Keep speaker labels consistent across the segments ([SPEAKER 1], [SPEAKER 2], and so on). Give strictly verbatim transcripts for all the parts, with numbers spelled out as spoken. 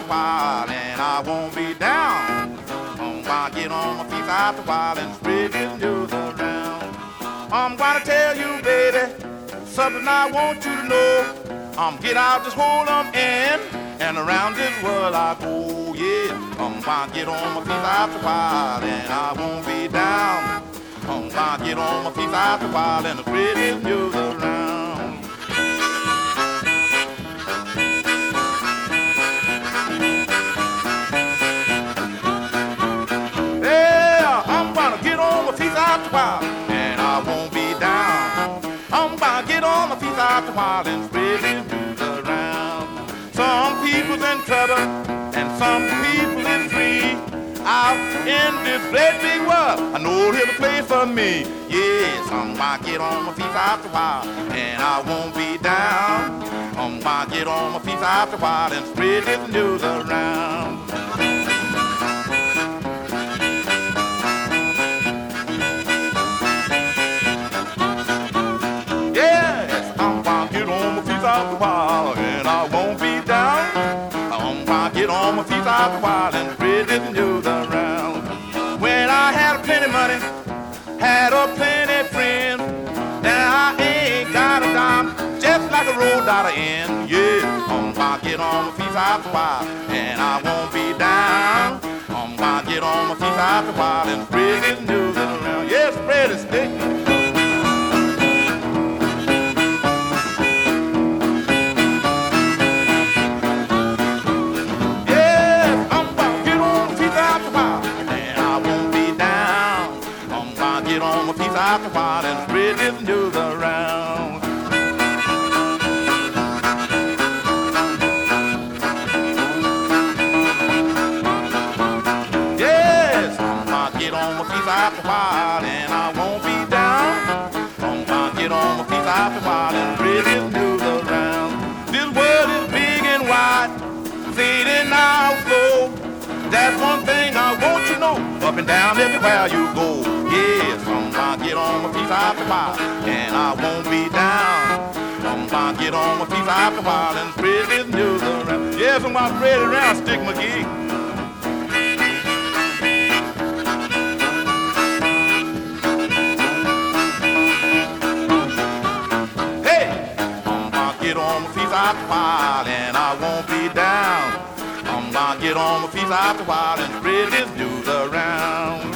[SPEAKER 1] after a while, and I won't be down. I'm gonna get on my feet after a while and spread this news around. I'm gonna tell you, baby, something I want you to know. I'm get out this hole I'm in, and around this world I go, yeah. I'm gonna get on my feet after a while, and I won't be down. I'm gonna get on my feet after a while and spread this news around. Yeah, I'm gonna get on my feet after a while, and I won't be down. I'm gonna get on my feet after a while and spread this news around. Some people's in trouble and some people is free. Out in this great big world, I know here's a place for me. Yes, I'm gonna get on my feet after a while, and I won't be down. I'm gonna get on my feet after a while and spread this news around. Yes, I'm gonna get on my feet after a while, and I won't be down. I'm gonna get on my feet after a while and spread this news around. When I had plenty money, had a plenty friends, now I ain't got a dime, just like a road dollar in. Yeah, I'm gonna get on my feet after a while, and I won't be down. I'm gonna get on my feet after a while and spread this news around. Yeah, spread it, stick. After a while and spread this news around. Yes, I'm gonna get on my feet after a while and I won't be down. I'm gonna get on my feet after a while and spread this news around. This world is big and wide, fading out slow. That's one thing I want you to know, up and down everywhere you go. Yes, I'm gonna get on my feet after a while, and I won't be down. I'm gonna get on my feet after a while and spread this news around. Yes, I'm gonna spread it around, Stick McGee. Hey, I'm gonna get on my feet after a while, and I won't be down. I'm gonna get on my feet after a while and spread this news around.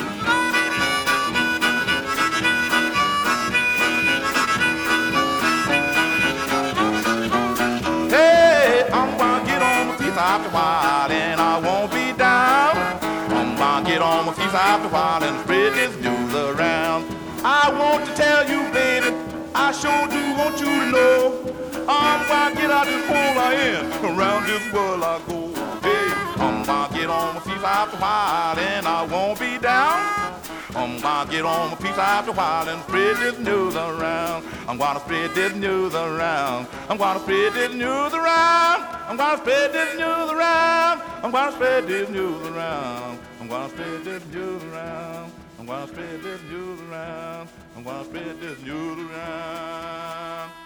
[SPEAKER 1] After a while, and I won't be down. I'm gonna get on my feet after a while and spread this news around. I want to tell you, baby, I sure do want you to know. I'm gonna get out this hole I in, around this world I go. Hey, I'm gonna get on my feet after a while, and I won't be down. I'm gonna get on my feet after a while and spread this news around. I'm gonna spread this news around. I'm gonna spread this news around. I'm gonna spread this news around. I'm gonna spread this news around. I'm gonna spread this news around. I'm gonna spread this news around. I'm gonna spread this news around.